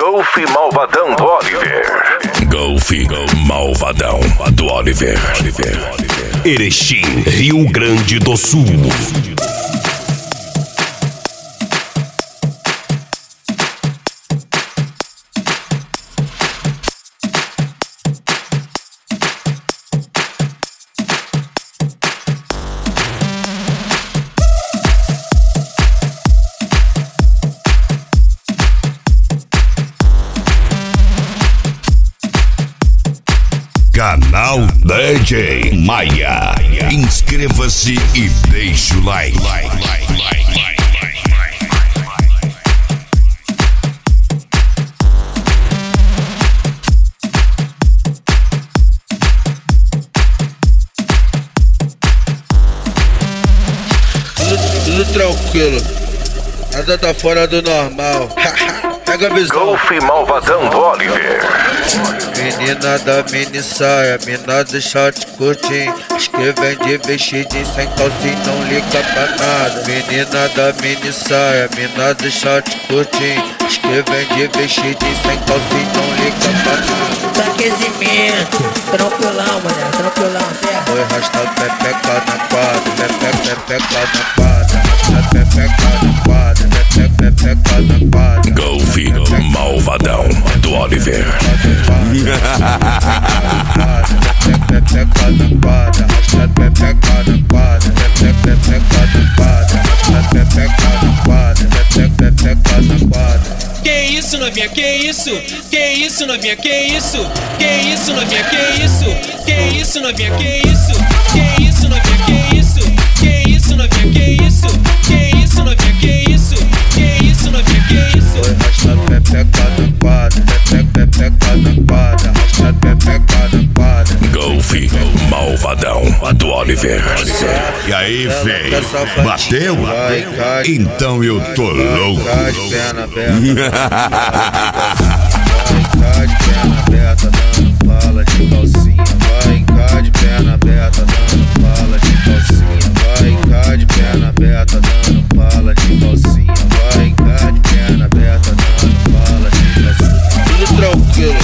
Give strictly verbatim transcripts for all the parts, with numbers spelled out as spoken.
Golf Malvadão do Oliver. Golf Malvadão do Oliver. Erechim, Rio Grande do Sul. Canal D J Maia. Inscreva-se e deixe o like. Tudo tranquilo, nada tá fora do normal. Pega a visão. Golf Malvadão do Oliver. Menina da mini saia, mina do short curtinho, diz que vem de vestidinho sem calcinha, não liga pra nada. Menina da mini saia, mina do short curtinho, diz que vem de vestidinho sem calcinha, não liga pra nada. Aquecimento, tranquilão, mané, tranquilão, certo? Foi arrastar pepeca na quadra, pepeca, pepeca na quadra, arrastar pepeca na quadra, pepeca, pepeca na quadra. Golf Malvadão do Oliver. Pepeca na quadra, arrastar pepeca na quadra, pepeca, pepeca na quadra, arrastar pepeca na quadra, pepeca, pepeca na quadra. Que isso, novinha, que isso? Que isso, novinha, que isso? Que isso, novinha, que isso? Que isso, novinha, que isso? Que isso, novinha, que isso? Que isso, novinha, que isso? Que isso, novinha, que isso? Que isso, novinha, que isso? Foi arrastar pepeca na quadra, pepeca, pepeca na quadra, arrastar pepeca na quadra. Golf Malvadão do Oliver. E aí, feio? Bateu? Então eu tô louco. Vai de perna aberta, vai de perna aberta, dando bala de calcinha. Vai cá de perna aberta, dando bala de calcinha. Vai cá de perna aberta, dando bala de calcinha. Vai cá de perna aberta, dando bala de calcinha. Tudo tranquilo,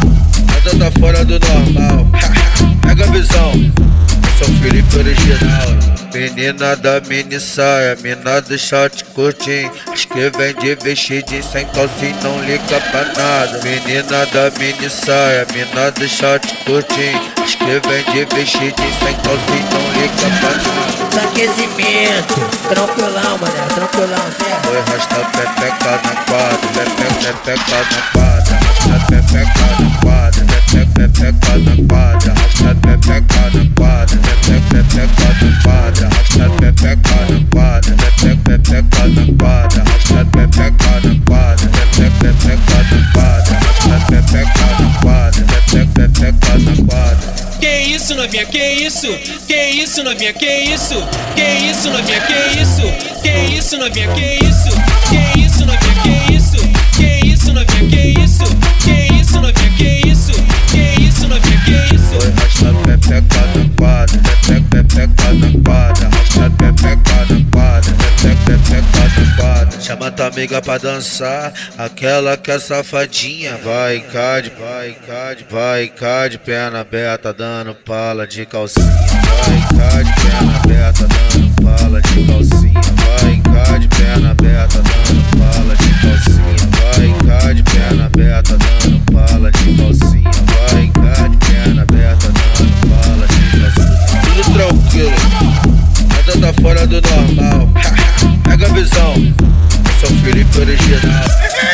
nada tá fora do normal. Pega a visão, eu sou Felipe original. Menina da mini saia, mina do short curtinho, diz que vem de vestidinho sem calcinha, não liga pra nada. Menina da mini saia, mina do short curtinho, diz que vem de vestidinho sem calcinha, não liga pra nada. Aquecimento, tranquilão, mané, tranquilão, certo? Foi arrastar pepeca na quadra, pepeca, pepeca na quadra, arrastar pepeca na quadra, pepeca, pepeca na quadra, arrastar pepeca na quadra, pepeca, pepeca na quadra, arrastar pepeca na quadra, pepeca, pepeca na quadra, arrastar pepeca na quadra, pepeca, pepeca na quadra, arrastar pepeca na quadra, pepeca, pepeca na quadra. Que isso, novinha, que isso? Que isso, novinha, que isso? Que isso, novinha, que isso? Que isso, novinha, que isso? Que isso, novinha, que isso? Que isso, novinha, que isso? Que isso, novinha, que isso? Que isso, novinha, que isso? Foi arrastar pepeca na quadra, pepeca, pepeca na quadra, arrastar pepeca na quadra, pepeca, pepeca na quadra. Chama tua amiga pra dançar, aquela que é safadinha. Vai cá de, vai cá de, vai cá de perna aberta, dando pala de calcinha. Vai cá de perna aberta, dando pala de calcinha. Vai cá de perna aberta, dando pala de calcinha. Vai cá de perna aberta, dando pala de calcinha. Vai cá de perna aberta, dando pala de calcinha. Tudo tranquilo, nada tá fora do normal. Pega a visão, eu sou Felipe original.